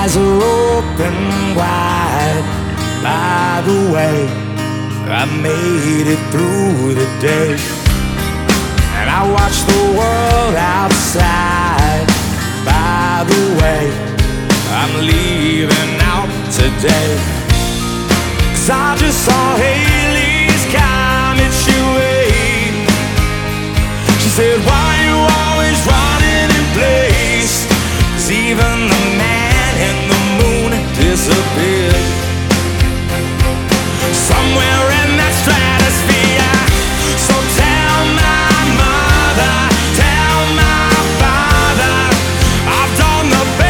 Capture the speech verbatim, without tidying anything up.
eyes are open wide. By the way, I made it through the day, and I watched the world outside. By the way, I'm leaving out today, 'cause I just saw Haley's comet-way. She said, why you always running in place? 'Cause even the man in the moon disappeared.